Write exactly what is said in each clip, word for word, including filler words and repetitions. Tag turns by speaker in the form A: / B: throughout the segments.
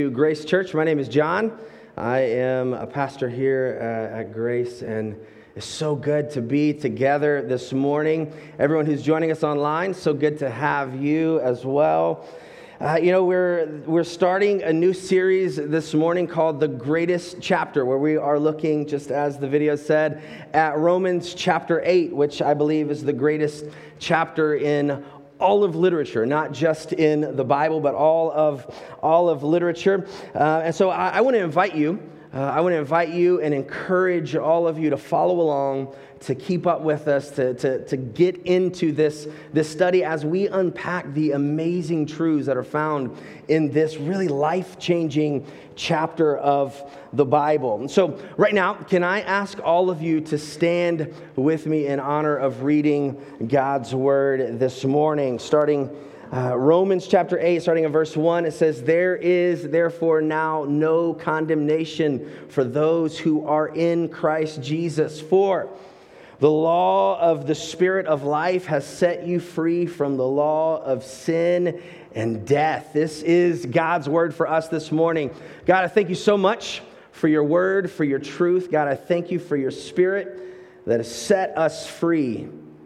A: Grace Church. My name is John. I am a pastor here uh, at Grace, and it's so good to be together this morning. Everyone who's joining us online, so good to have you as well. Uh, you know, we're we're starting a new series this morning called The Greatest Chapter, where we are looking, just as the video said, at Romans chapter eight, which I believe is the greatest chapter in all of literature, not just in the Bible, but all of all of literature. Uh, and so I, I want to invite you, uh, I want to invite you and encourage all of you to follow along, to keep up with us, to, to, to get into this, this study as we unpack the amazing truths that are found in this really life-changing chapter of the Bible. And so right now, can I ask all of you to stand with me in honor of reading God's Word this morning, starting uh, Romans chapter eight, starting in verse one. It says, "There is therefore now no condemnation for those who are in Christ Jesus, for the law of the Spirit of life has set you free from the law of sin and death." This is God's word for us this morning. God, I thank you so much for your word, for your truth. God, I thank you for your Spirit that has set us free.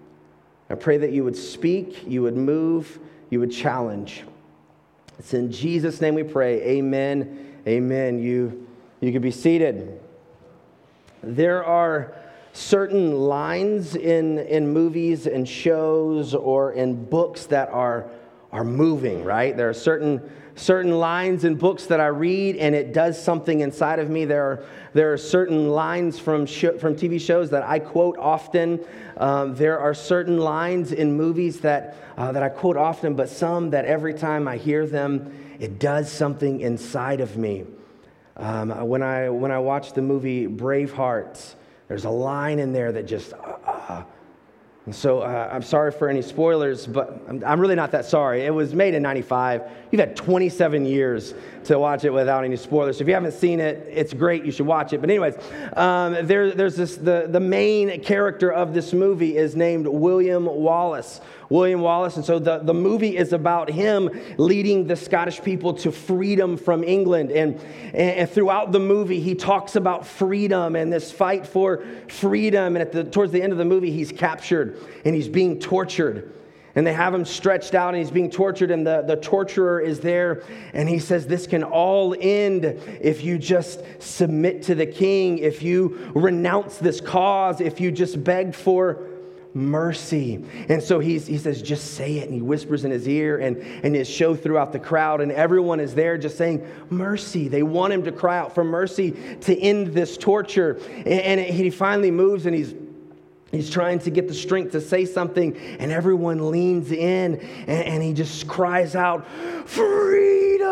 A: I pray that you would speak, you would move, you would challenge. It's in Jesus' name we pray. Amen. Amen. You, you can be seated. There are certain lines in, in movies and shows or in books that are, are moving, right? There are certain certain lines in books that I read and it does something inside of me. There are, there are certain lines from sh- from T V shows that I quote often. Um, there are certain lines in movies that, uh, that I quote often, but some that every time I hear them, it does something inside of me. Um, when I when I watch the movie Braveheart, there's a line in there that just, uh, uh. And so uh, I'm sorry for any spoilers, but I'm, I'm really not that sorry. It was made in ninety-five. You've had twenty-seven years to watch it without any spoilers. So if you haven't seen it, it's great. You should watch it. But anyways, um, there, there's this, the, the main character of this movie is named William Wallace. William Wallace. And so the, the movie is about him leading the Scottish people to freedom from England. And, and throughout the movie, he talks about freedom and this fight for freedom. And at the towards the end of the movie, he's captured and he's being tortured. And they have him stretched out and he's being tortured, and the, the torturer is there. And he says, this can all end if you just submit to the king, if you renounce this cause, if you just beg for mercy. And so he's, he says, just say it. And he whispers in his ear, and, and it's show throughout the crowd. And everyone is there just saying, mercy. They want him to cry out for mercy to end this torture. And, and he finally moves, and he's He's trying to get the strength to say something, and everyone leans in, and, and he just cries out, freedom!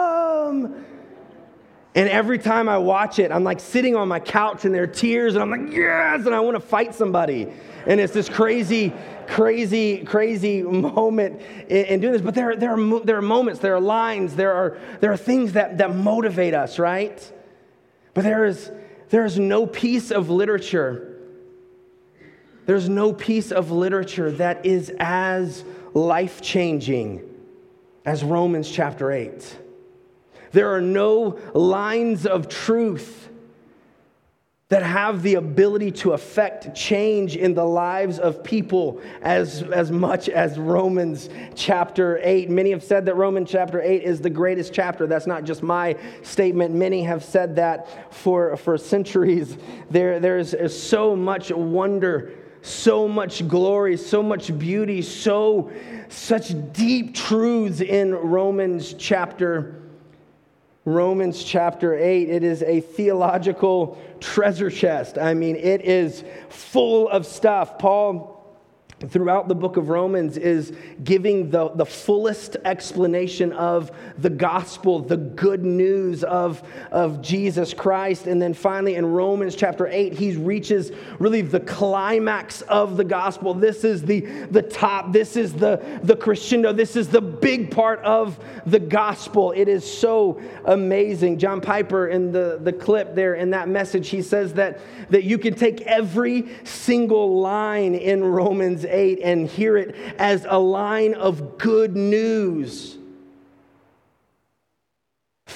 A: And every time I watch it, I'm like sitting on my couch, and there are tears, and I'm like, yes! And I want to fight somebody. And it's this crazy, crazy, crazy moment in, in doing this. But there, there, are, there are moments, there are lines, there are, there are things that, that motivate us, right? But there is, there is no piece of literature There's no piece of literature that is as life-changing as Romans chapter eight. There are no lines of truth that have the ability to affect change in the lives of people as, as much as Romans chapter eight. Many have said that Romans chapter eight is the greatest chapter. That's not just my statement. Many have said that for, for centuries. There, there's so much wonder, so much glory, so much beauty, so such deep truths in Romans chapter Romans chapter eight. It is a theological treasure chest. I mean, it is full of stuff. Paul, throughout the book of Romans, is giving the, the fullest explanation of the gospel, the good news of, of Jesus Christ. And then finally in Romans chapter eight, he reaches really the climax of the gospel. This is the, the top. This is the, the crescendo. This is the big part of the gospel. It is so amazing. John Piper, in the, the clip there, in that message, he says that, that you can take every single line in Romans eight and hear it as a line of good news.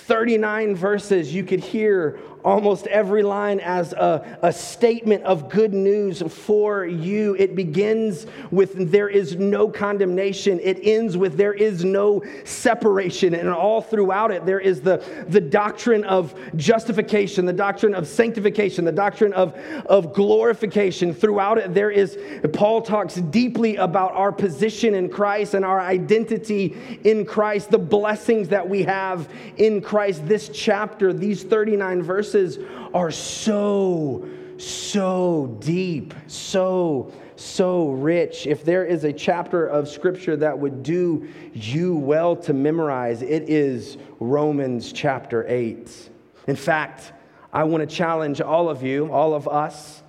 A: thirty-nine verses. You could hear almost every line as a, a statement of good news for you. It begins with there is no condemnation. It ends with there is no separation. And all throughout it, there is the, the doctrine of justification, the doctrine of sanctification, the doctrine of, of glorification. Throughout it, there is, Paul talks deeply about our position in Christ and our identity in Christ, the blessings that we have in Christ. This chapter, these thirty-nine verses, are so, so deep, so, so rich. If there is a chapter of Scripture that would do you well to memorize, it is Romans chapter eight. In fact, I want to challenge all of you, all of us,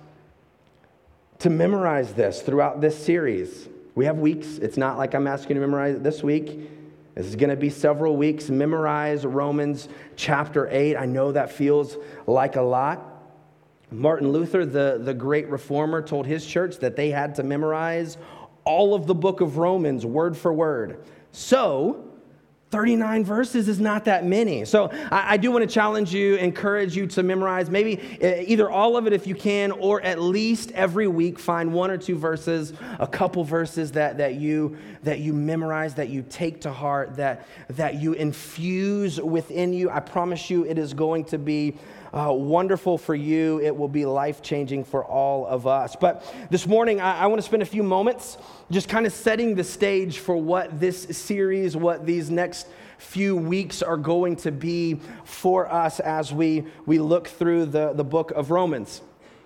A: to memorize this throughout this series. We have weeks. It's not like I'm asking you to memorize it this week. This is going to be several weeks. Memorize Romans chapter eight. I know that feels like a lot. Martin Luther, the, the great reformer, told his church that they had to memorize all of the book of Romans word for word. So, thirty-nine verses is not that many. So I, I do want to challenge you, encourage you to memorize maybe either all of it if you can, or at least every week find one or two verses, a couple verses that, that you that you memorize, that you take to heart, that, that you infuse within you. I promise you it is going to be Uh, wonderful for you. It will be life-changing for all of us. But this morning, I, I want to spend a few moments just kind of setting the stage for what this series, what these next few weeks are going to be for us as we, we look through the, the book of Romans.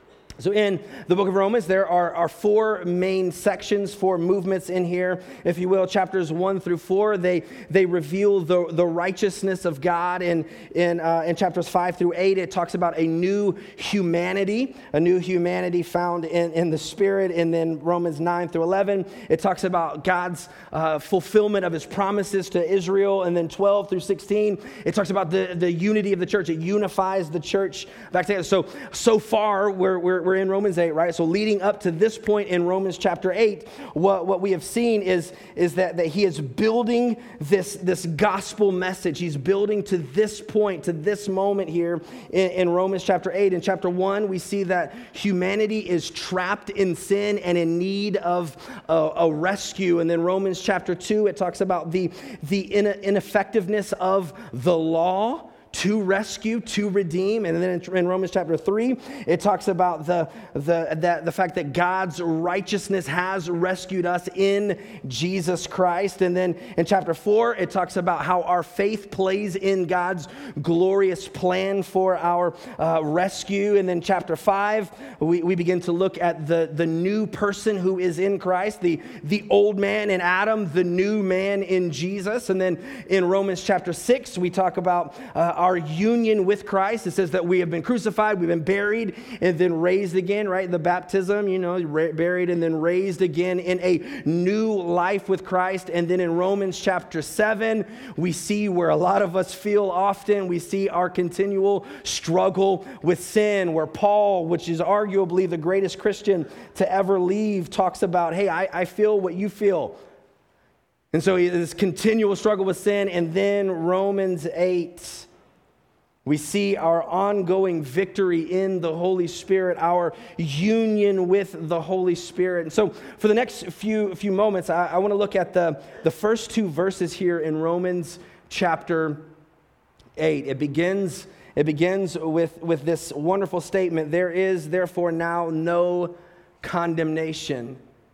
A: So in the book of Romans, there are, are four main sections, four movements in here, if you will. Chapters one through four, they they reveal the, the righteousness of God. In, in, uh, in chapters five through eight, it talks about a new humanity, a new humanity found in, in the Spirit. And then Romans nine through eleven, it talks about God's uh, fulfillment of his promises to Israel. And then twelve through sixteen, it talks about the, the unity of the church. It unifies the church back together. So, so far, we're, we're We're in Romans eight, right? So leading up to this point in Romans chapter eight, what, what we have seen is, is that, that he is building this, this gospel message. He's building to this point, to this moment here in, in Romans chapter eight. In chapter one, we see that humanity is trapped in sin and in need of a, a rescue. And then Romans chapter two, it talks about the, the ineffectiveness of the law to rescue, to redeem. And then in Romans chapter three, it talks about the, the, the, the fact that God's righteousness has rescued us in Jesus Christ. And then in chapter four, it talks about how our faith plays in God's glorious plan for our uh, rescue. And then chapter five, we, we begin to look at the, the new person who is in Christ, the, the old man in Adam, the new man in Jesus. And then in Romans chapter six, we talk about uh, our union with Christ. It says that we have been crucified, we've been buried, and then raised again, right? The baptism, you know, buried and then raised again in a new life with Christ. And then in Romans chapter seven, we see where a lot of us feel often, we see our continual struggle with sin, where Paul, which is arguably the greatest Christian to ever leave, talks about, hey, I, I feel what you feel. And so this continual struggle with sin. And then Romans eight, we see our ongoing victory in the Holy Spirit, our union with the Holy Spirit. And so for the next few few moments, I, I want to look at the, the first two verses here in Romans chapter eight. It begins, it begins with, with this wonderful statement: there is therefore now no condemnation.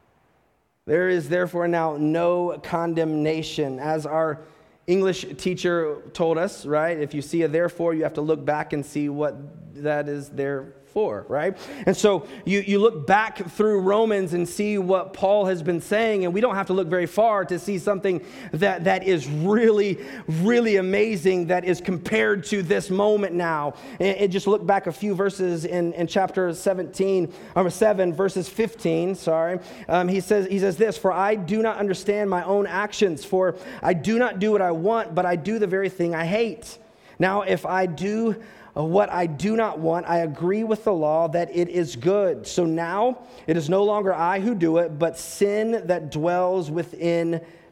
A: There is therefore now no condemnation. As our English teacher told us, right? If you see a therefore, you have to look back and see what that is there for, right? And so you, you look back through Romans and see what Paul has been saying, and we don't have to look very far to see something that, that is really, really amazing that is compared to this moment now. And, and just look back a few verses in, in chapter seventeen, or seven, verses fifteen, sorry. Um, he says, he says this: "For I do not understand my own actions, for I do not do what I want, but I do the very thing I hate. Now, if I do what I do not want, I agree with the law that it is good. So now it is no longer I who do it, but sin that dwells within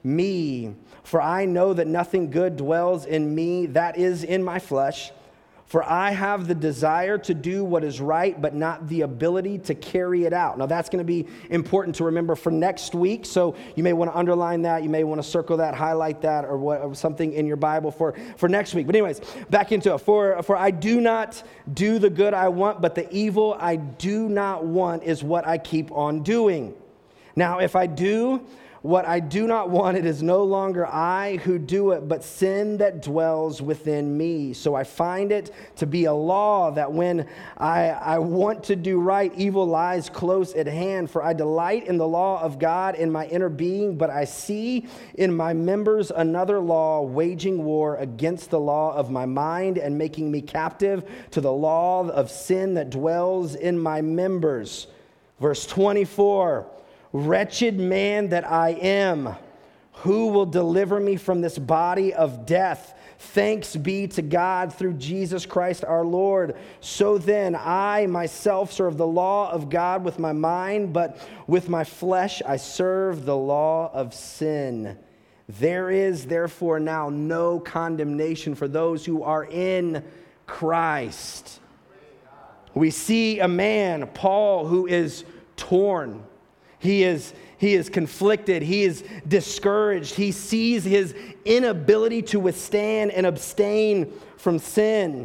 A: me. For I know that nothing good dwells in me, that is, in my flesh. For I have the desire to do what is right, but not the ability to carry it out. Now, that's going to be important to remember for next week. So you may want to underline that. You may want to circle that, highlight that, or, what, or something in your Bible for, for next week. But anyways, back into it. For, for I do not do the good I want, but the evil I do not want is what I keep on doing. Now, if I do what I do not want, it is no longer I who do it, but sin that dwells within me. So I find it to be a law that when I, I want to do right, evil lies close at hand. For I delight in the law of God in my inner being, but I see in my members another law waging war against the law of my mind and making me captive to the law of sin that dwells in my members. Verse twenty-four. Wretched man that I am, who will deliver me from this body of death? Thanks be to God through Jesus Christ our Lord. So then, I myself serve the law of God with my mind, but with my flesh I serve the law of sin. There is therefore now no condemnation for those who are in Christ. We see a man, Paul, who is torn. He is, he is conflicted. He is discouraged. He sees his inability to withstand and abstain from sin.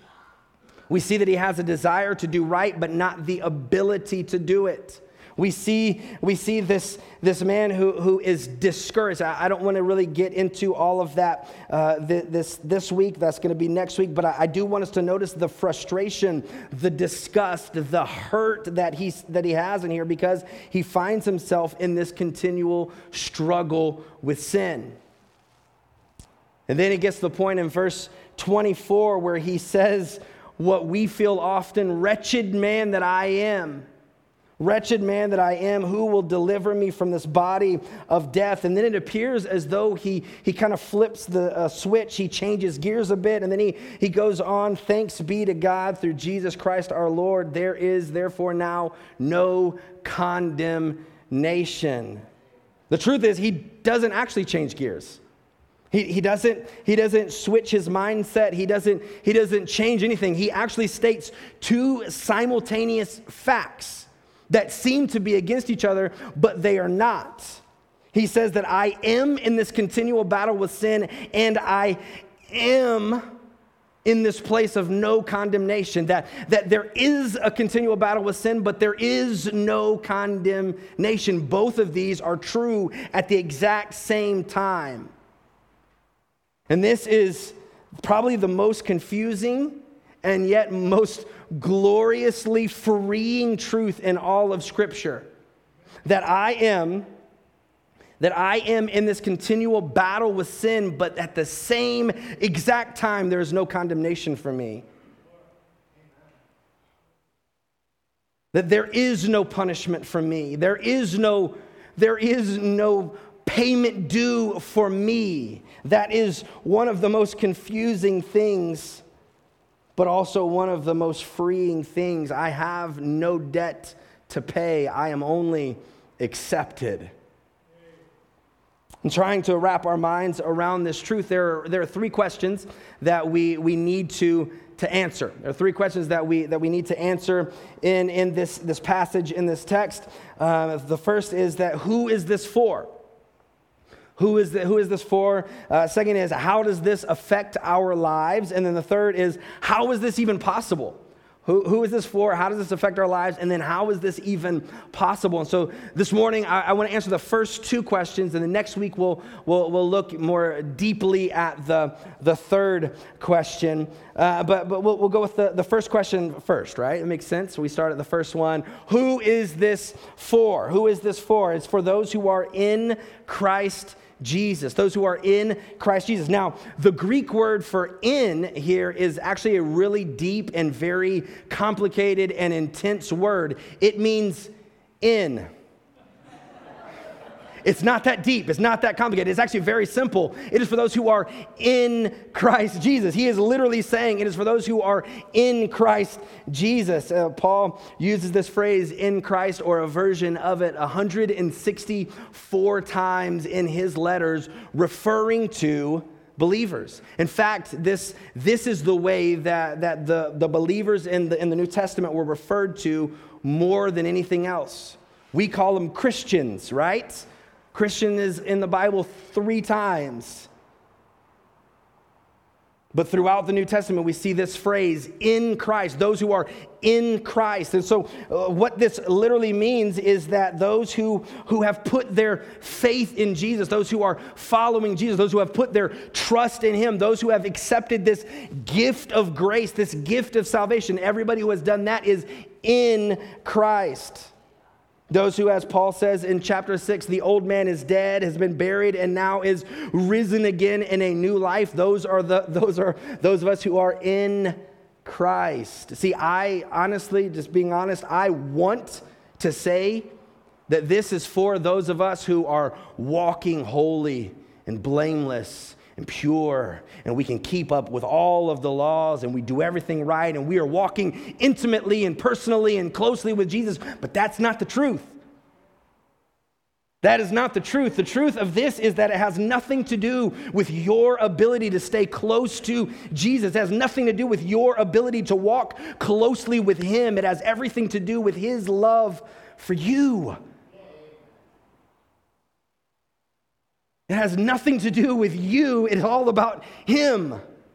A: We see that he has a desire to do right, but not the ability to do it. We see, we see this, this man who, who is discouraged. I, I don't want to really get into all of that uh, th- this, this week. That's going to be next week. But I, I do want us to notice the frustration, the disgust, the hurt that, he's, that he has in here because he finds himself in this continual struggle with sin. And then he gets to the point in verse twenty-four where he says what we feel often, wretched man that I am. Wretched man that I am, who will deliver me from this body of death? And then it appears as though he, he kind of flips the uh, switch. He changes gears a bit. And then he, he goes on, thanks be to God through Jesus Christ our Lord. There is therefore now no condemnation. The truth is he doesn't actually change gears. He, he doesn't, he doesn't switch his mindset. He doesn't, he doesn't change anything. He actually states two simultaneous facts that seem to be against each other, but they are not. He says that I am in this continual battle with sin, and I am in this place of no condemnation. That, that there is a continual battle with sin, but there is no condemnation. Both of these are true at the exact same time. And this is probably the most confusing and yet most gloriously freeing truth in all of Scripture. That I am, that I am in this continual battle with sin, but at the same exact time, there is no condemnation for me. That there is no punishment for me. There is no, there is no payment due for me. That is one of the most confusing things, but also one of the most freeing things. I have no debt to pay. I am only accepted. And trying to wrap our minds around this truth, there are, there are three questions that we, we need to, to answer. There are three questions that we that we need to answer in, in this, this passage, in this text. Uh, the first is that who is this for? Who is, the, who is this for? Uh, second is, how does this affect our lives? And then the third is, how is this even possible? Who, who is this for? How does this affect our lives? And then how is this even possible? And so this morning, I, I want to answer the first two questions. And the next week, we'll, we'll, we'll look more deeply at the, the third question. Uh, but but we'll, we'll go with the, the first question first, right? It makes sense. We start at the first one. Who is this for? Who is this for? It's for those who are in Christ Jesus, those who are in Christ Jesus. Now, the Greek word for in here is actually a really deep and very complicated and intense word. It means in. It's not that deep. It's not that complicated. It's actually very simple. It is for those who are in Christ Jesus. He is literally saying it is for those who are in Christ Jesus. Uh, Paul uses this phrase, in Christ, or a version of it, one hundred sixty-four times in his letters, referring to believers. In fact, this, this is the way that, that the, the believers in the, in the New Testament were referred to more than anything else. We call them Christians, right? Christian is in the Bible three times. But throughout the New Testament, we see this phrase, in Christ, those who are in Christ. And so uh, what this literally means is that those who, who have put their faith in Jesus, those who are following Jesus, those who have put their trust in him, those who have accepted this gift of grace, this gift of salvation, everybody who has done that is in Christ. Those who, as Paul says in chapter six, the old man is dead, has been buried, and now is risen again in a new life. Those are the those are those of us who are in Christ. See, I honestly, just being honest, I want to say that this is for those of us who are walking holy and blameless and pure, and we can keep up with all of the laws, and we do everything right, and we are walking intimately and personally and closely with Jesus. But that's not the truth. That is not the truth. The truth of this is that it has nothing to do with your ability to stay close to Jesus. It has nothing to do with your ability to walk closely with him. It has everything to do with his love for you. It has nothing to do with you. It's all about him.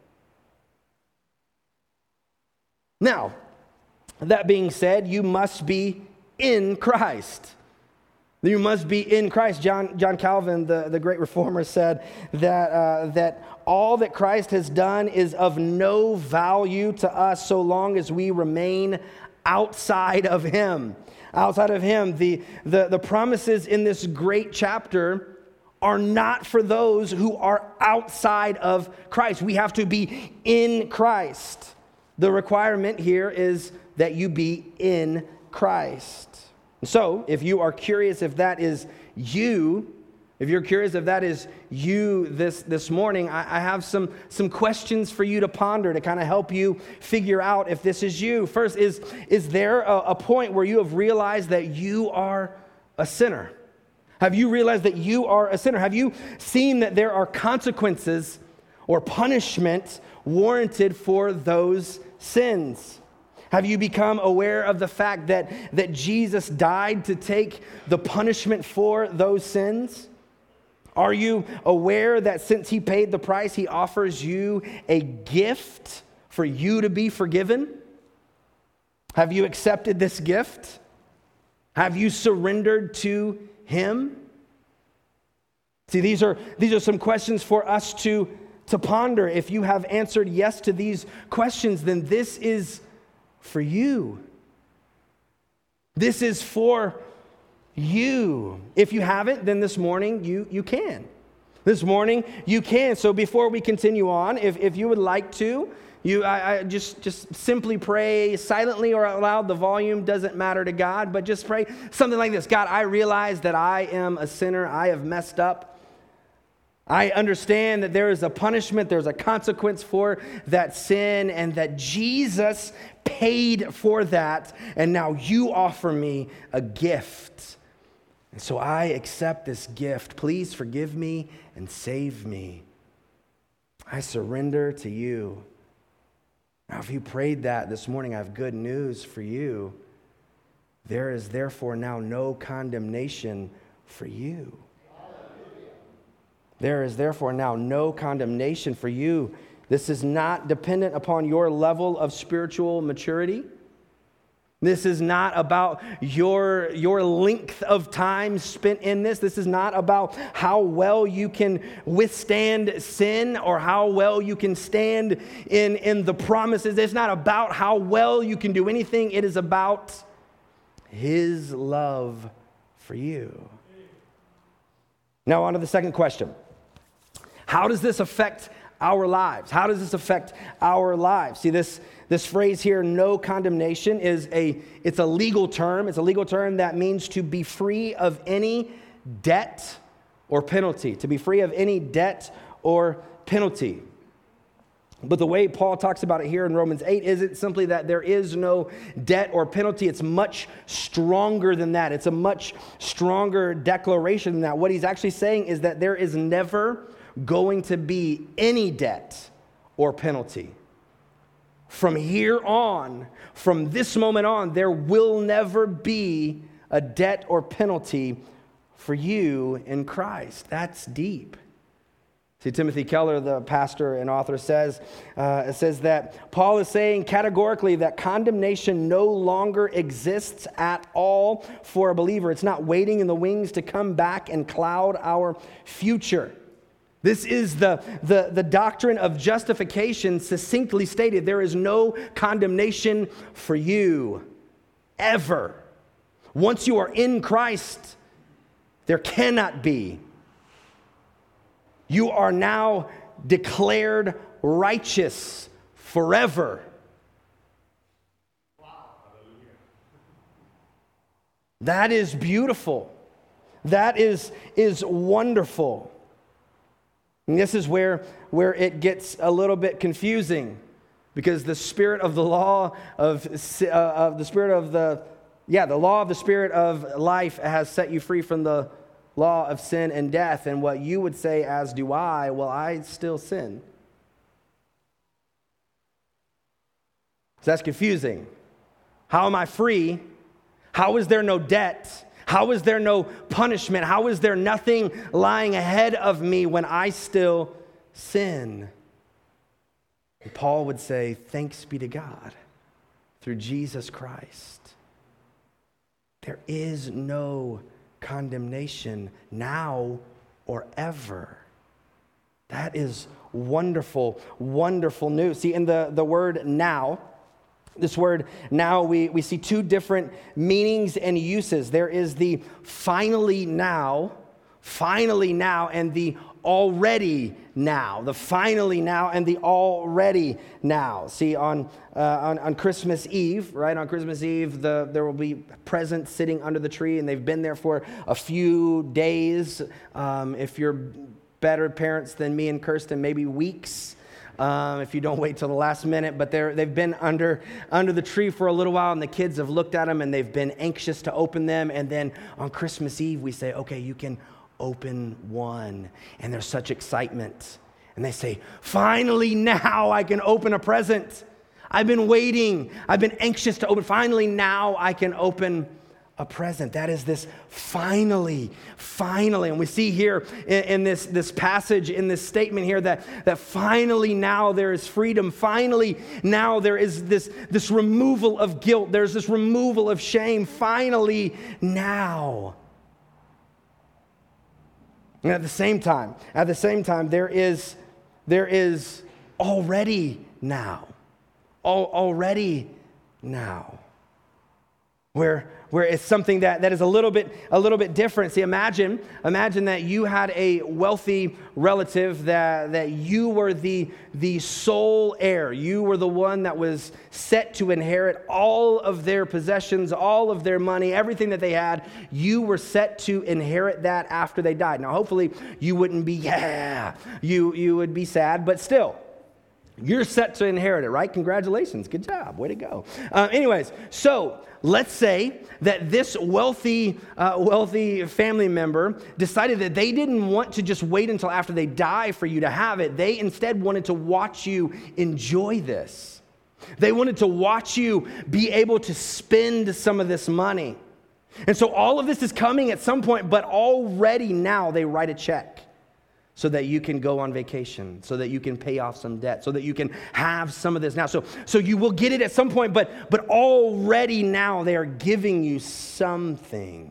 A: Now, that being said, you must be in Christ. You must be in Christ. John, John Calvin, the, the great reformer, said that, uh, that all that Christ has done is of no value to us so long as we remain outside of him. Outside of him. The, the, the promises in this great chapter are not for those who are outside of Christ. We have to be in Christ. The requirement here is that you be in Christ. So, if you are curious if that is you, if you're curious if that is you this, this morning, I, I have some, some questions for you to ponder to kind of help you figure out if this is you. First, is, is there a, a point where you have realized that you are a sinner? Have you realized that you are a sinner? Have you seen that there are consequences or punishment warranted for those sins? Have you become aware of the fact that, that Jesus died to take the punishment for those sins? Are you aware that since he paid the price, he offers you a gift for you to be forgiven? Have you accepted this gift? Have you surrendered to him? See, these are these are some questions for us to, to ponder. If you have answered yes to these questions, then this is for you. This is for you. If you haven't, then this morning you, you can. This morning you can. So before we continue on, if, if you would like to, You, I, I just, just simply pray silently or out loud. The volume doesn't matter to God, but just pray something like this. God, I realize that I am a sinner. I have messed up. I understand that there is a punishment, there's a consequence for that sin, and that Jesus paid for that, and now you offer me a gift. And so I accept this gift. Please forgive me and save me. I surrender to you. Now, if you prayed that this morning, I have good news for you. There is therefore now no condemnation for you. There is therefore now no condemnation for you. This is not dependent upon your level of spiritual maturity. This is not about your, your length of time spent in this. This is not about how well you can withstand sin or how well you can stand in, in the promises. It's not about how well you can do anything. It is about his love for you. Now, on to the second question. How does this affect our lives? How does this affect our lives? See, this, this phrase here, no condemnation, is a, it's a legal term. It's a legal term that means to be free of any debt or penalty, to be free of any debt or penalty. But the way Paul talks about it here in Romans eight isn't simply that there is no debt or penalty. It's much stronger than that. It's a much stronger declaration than that. What he's actually saying is that there is never going to be any debt or penalty. From here on, from this moment on, there will never be a debt or penalty for you in Christ. That's deep. See, Timothy Keller, the pastor and author, says, uh, it says that Paul is saying categorically that condemnation no longer exists at all for a believer. It's not waiting in the wings to come back and cloud our future. This is the, the, the doctrine of justification succinctly stated. There is no condemnation for you, ever. Once you are in Christ, there cannot be. You are now declared righteous forever. That is beautiful. That is, is wonderful. And this is where, where it gets a little bit confusing, because the spirit of the law of, uh, of the spirit of the, yeah, the law of the spirit of life has set you free from the law of sin and death. And what you would say, as do I, well, I still sin. So that's confusing. How am I free? How is there no debt? How is there no punishment? How is there nothing lying ahead of me when I still sin? And Paul would say, thanks be to God through Jesus Christ. There is no condemnation now or ever. That is wonderful, wonderful news. See, in the, the word now, this word now, we, we see two different meanings and uses. There is the finally now, finally now, and the already now. The finally now and the already now. See, on uh, on, on Christmas Eve, right? On Christmas Eve, the, there will be presents sitting under the tree, and they've been there for a few days. Um, if you're better parents than me and Kirsten, maybe weeks. Um, if you don't wait till the last minute, but they're, they've been under under the tree for a little while, and the kids have looked at them, and they've been anxious to open them. And then on Christmas Eve, we say, okay, you can open one. And there's such excitement. And they say, finally now I can open a present. I've been waiting. I've been anxious to open. Finally now I can open a present. That is this finally, finally. And we see here in, in this, this passage, in this statement here, that, that finally now there is freedom. Finally now there is this, this removal of guilt. There's this removal of shame. Finally now. And at the same time, at the same time, there is, there is already now. Al- already now. Where, where it's something that, that is a little bit a little bit different. See, imagine, imagine that you had a wealthy relative that, that you were the, the sole heir. You were the one that was set to inherit all of their possessions, all of their money, everything that they had. You were set to inherit that after they died. Now, hopefully, you wouldn't be, yeah, you, you would be sad, but still. You're set to inherit it, right? Congratulations. Good job. Way to go. Uh, anyways, so let's say that this wealthy, uh, wealthy family member decided that they didn't want to just wait until after they die for you to have it. They instead wanted to watch you enjoy this. They wanted to watch you be able to spend some of this money. And so all of this is coming at some point, but already now they write a check. So that you can go on vacation, so that you can pay off some debt, so that you can have some of this now. So, so you will get it at some point, but, but already now they are giving you something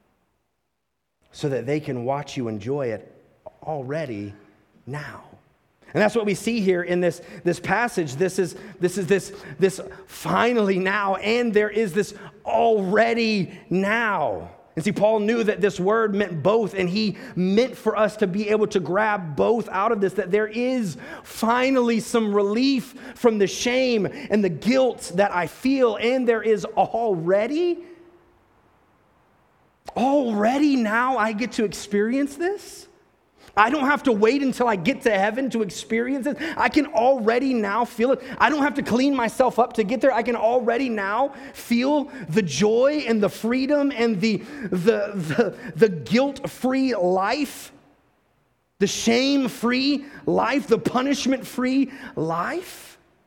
A: so that they can watch you enjoy it already now. And that's what we see here in this, this passage. This is, this is this, this finally now, and there is this already now. And see, Paul knew that this word meant both, and he meant for us to be able to grab both out of this, that there is finally some relief from the shame and the guilt that I feel, and there is already Already now I get to experience this? I don't have to wait until I get to heaven to experience it. I can already now feel it. I don't have to clean myself up to get there. I can already now feel the joy and the freedom and the, the, the, the guilt-free life, the shame-free life, the punishment-free life.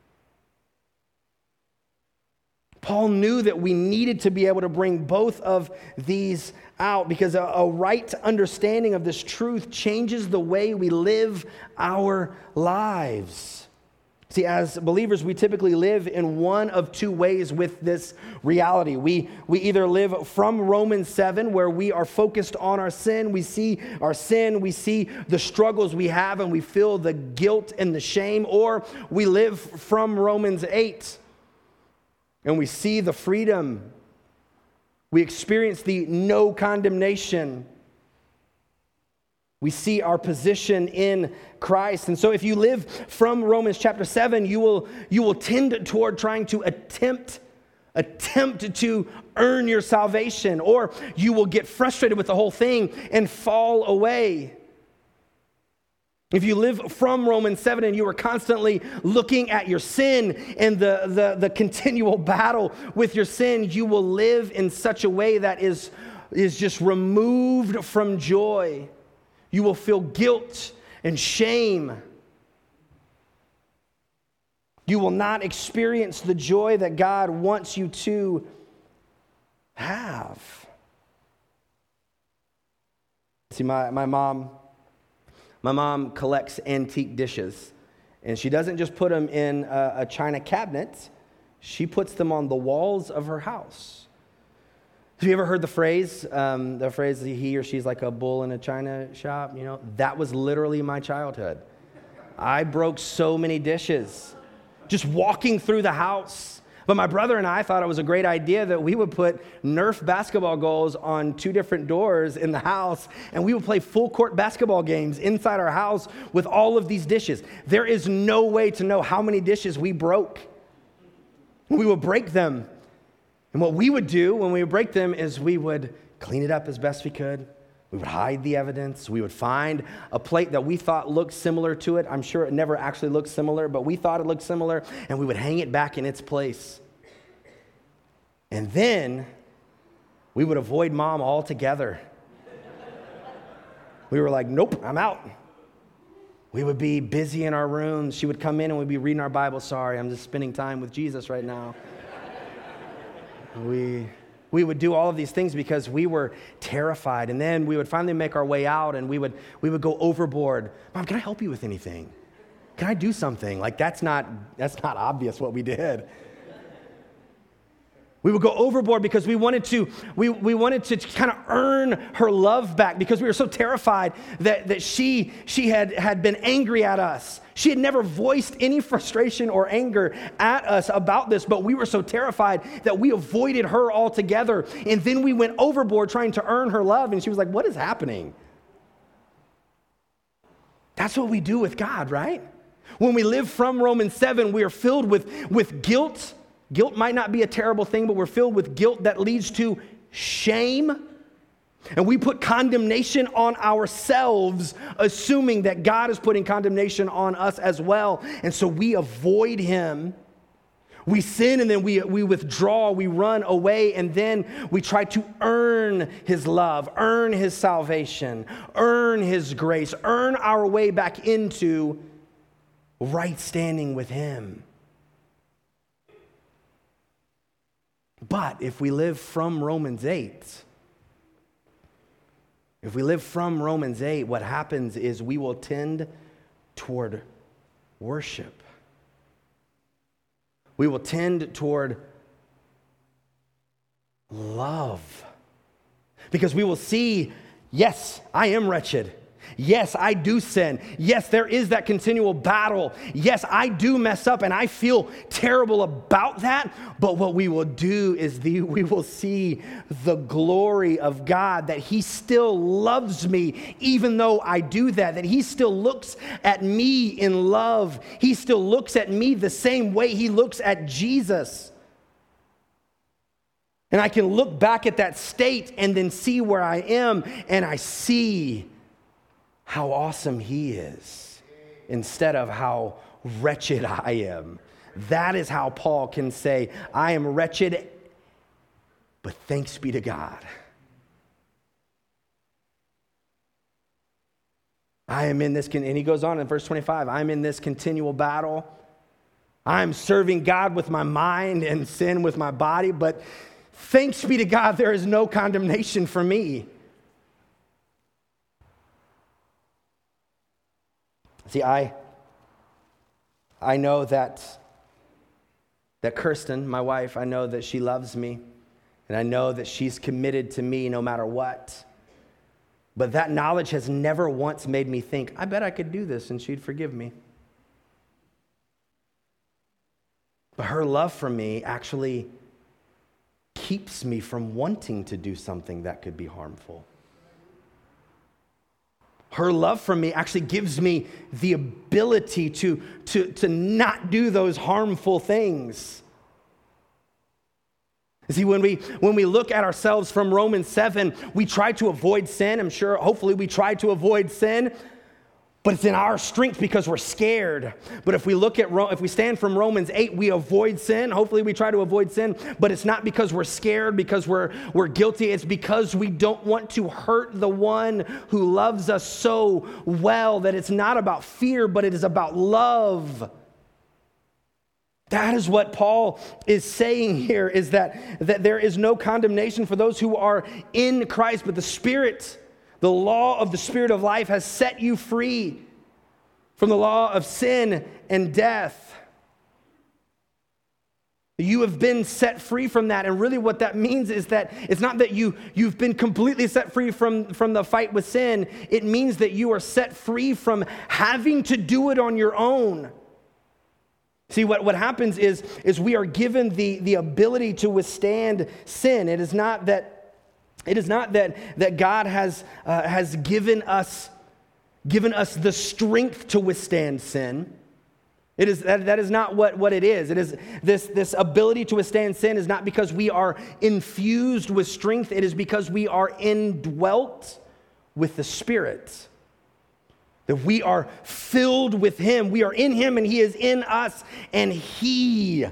A: Paul knew that we needed to be able to bring both of these out because a, a right understanding of this truth changes the way we live our lives. See, as believers, we typically live in one of two ways with this reality. We, we either live from Romans seven, where we are focused on our sin. We see our sin, we see the struggles we have, and we feel the guilt and the shame. Or we live from Romans eight, and we see the freedom. We experience the no condemnation. We see our position in Christ. And so if you live from Romans chapter seven, you will, you will tend toward trying to attempt, attempt to earn your salvation, or you will get frustrated with the whole thing and fall away. If you live from Romans seven and you are constantly looking at your sin and the, the, the continual battle with your sin, you will live in such a way that is, is just removed from joy. You will feel guilt and shame. You will not experience the joy that God wants you to have. See, my, my mom... My mom collects antique dishes, and she doesn't just put them in a, a china cabinet. She puts them on the walls of her house. Have you ever heard the phrase, um, the phrase, he or she's like a bull in a china shop? You know, that was literally my childhood. I broke so many dishes just walking through the house. But my brother and I thought it was a great idea that we would put Nerf basketball goals on two different doors in the house, and we would play full court basketball games inside our house with all of these dishes. There is no way to know how many dishes we broke. We would break them. And what we would do when we would break them is we would clean it up as best we could. We would hide the evidence. We would find a plate that we thought looked similar to it. I'm sure it never actually looked similar, but we thought it looked similar, and we would hang it back in its place. And then we would avoid mom altogether. We were like, nope, I'm out. We would be busy in our rooms. She would come in and we'd be reading our Bible. Sorry, I'm just spending time with Jesus right now. we... We would do all of these things because we were terrified. And then we would finally make our way out, and we would we would go overboard. Mom, can I help you with anything? Can I do something? Like, that's not that's not obvious what we did. We would go overboard because we wanted to we, we wanted to kind of earn her love back, because we were so terrified that, that she she had, had been angry at us. She had never voiced any frustration or anger at us about this, but we were so terrified that we avoided her altogether. And then we went overboard trying to earn her love, and she was like, what is happening? That's what we do with God, right? When we live from Romans seven, we are filled with, with guilt. Guilt might not be a terrible thing, but we're filled with guilt that leads to shame. And we put condemnation on ourselves, assuming that God is putting condemnation on us as well. And so we avoid him. We sin, and then we, we withdraw, we run away, and then we try to earn his love, earn his salvation, earn his grace, earn our way back into right standing with him. But if we live from Romans eight, if we live from Romans eight, what happens is we will tend toward worship. We will tend toward love. Because we will see, yes, I am wretched. Yes, I do sin. Yes, there is that continual battle. Yes, I do mess up and I feel terrible about that. But what we will do is the, we will see the glory of God, that he still loves me even though I do that, that he still looks at me in love. He still looks at me the same way he looks at Jesus. And I can look back at that state and then see where I am, and I see how awesome he is instead of how wretched I am. That is how Paul can say, I am wretched, but thanks be to God. I am in this, and he goes on in verse twenty-five, I'm in this continual battle. I'm serving God with my mind and sin with my body, but thanks be to God, there is no condemnation for me. See, I, I know that, that Kirsten, my wife, I know that she loves me, and I know that she's committed to me no matter what. But that knowledge has never once made me think, I bet I could do this and she'd forgive me. But her love for me actually keeps me from wanting to do something that could be harmful. Her love for me actually gives me the ability to, to, to not do those harmful things. See, when we when we look at ourselves from Romans seven, we try to avoid sin. I'm sure, hopefully we try to avoid sin, but it's in our strength because we're scared. But if we look at, if we stand from Romans eight, we avoid sin. Hopefully we try to avoid sin, but it's not because we're scared, because we're, we're guilty. It's because we don't want to hurt the one who loves us so well that it's not about fear, but it is about love. That is what Paul is saying here, is that, that there is no condemnation for those who are in Christ, but the Spirit, the law of the Spirit of life has set you free from the law of sin and death. You have been set free from that, and really what that means is that it's not that you, you've been completely set free from, from the fight with sin. It means that you are set free from having to do it on your own. See, what, what happens is, is we are given the, the ability to withstand sin. It is not that, it is not that, that God has, uh, has given us, given us the strength to withstand sin. It is, that, that is not what, what it is. It is this, this ability to withstand sin is not because we are infused with strength. It is because we are indwelt with the Spirit. That we are filled with Him. We are in Him and He is in us. And He,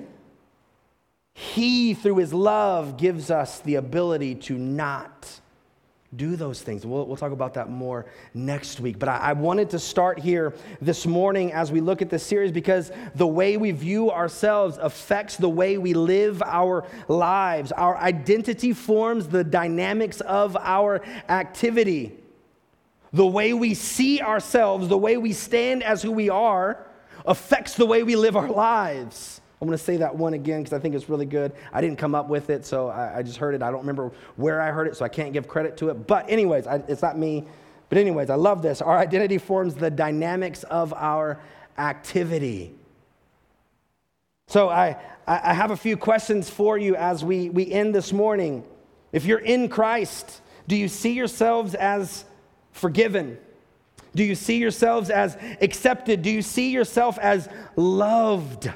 A: He through His love gives us the ability to not do those things. We'll, we'll talk about that more next week. But I, I wanted to start here this morning as we look at this series because the way we view ourselves affects the way we live our lives. Our identity forms the dynamics of our activity. The way we see ourselves, the way we stand as who we are, affects the way we live our lives. I'm going to say that one again because I think it's really good. I didn't come up with it, so I, I just heard it. I don't remember where I heard it, so I can't give credit to it. But anyways, I, it's not me. But anyways, I love this. Our identity forms the dynamics of our activity. So I, I have a few questions for you as we, we end this morning. If you're in Christ, do you see yourselves as forgiven? Do you see yourselves as accepted? Do you see yourself as loved?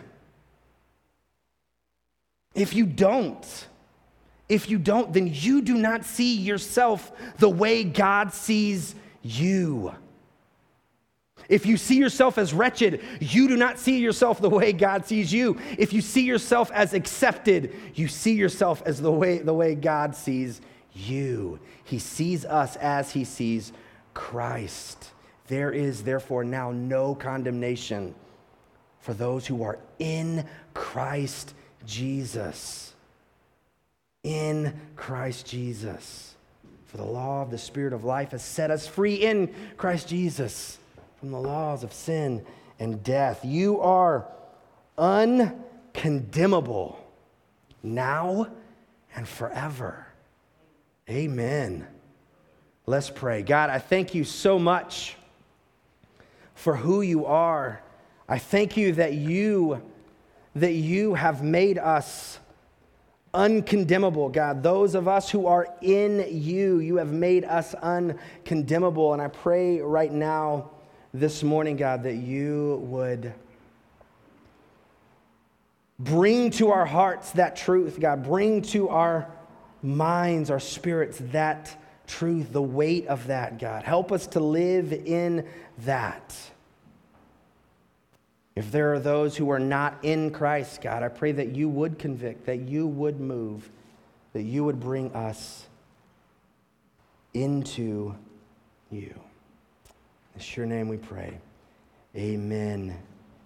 A: If you don't, if you don't, then you do not see yourself the way God sees you. If you see yourself as wretched, you do not see yourself the way God sees you. If you see yourself as accepted, you see yourself as the way, the way God sees you. He sees us as He sees Christ. There is therefore now no condemnation for those who are in Christ Jesus. In Christ Jesus. For the law of the Spirit of life has set us free in Christ Jesus from the laws of sin and death. You are uncondemnable now and forever. Amen. Let's pray. God, I thank you so much for who you are. I thank you that you, that you have made us uncondemnable, God. Those of us who are in you, you have made us uncondemnable. And I pray right now, this morning, God, that you would bring to our hearts that truth, God. Bring to our minds, our spirits, that truth, the weight of that, God. Help us to live in that. If there are those who are not in Christ, God, I pray that you would convict, that you would move, that you would bring us into you. In your name we pray. Amen.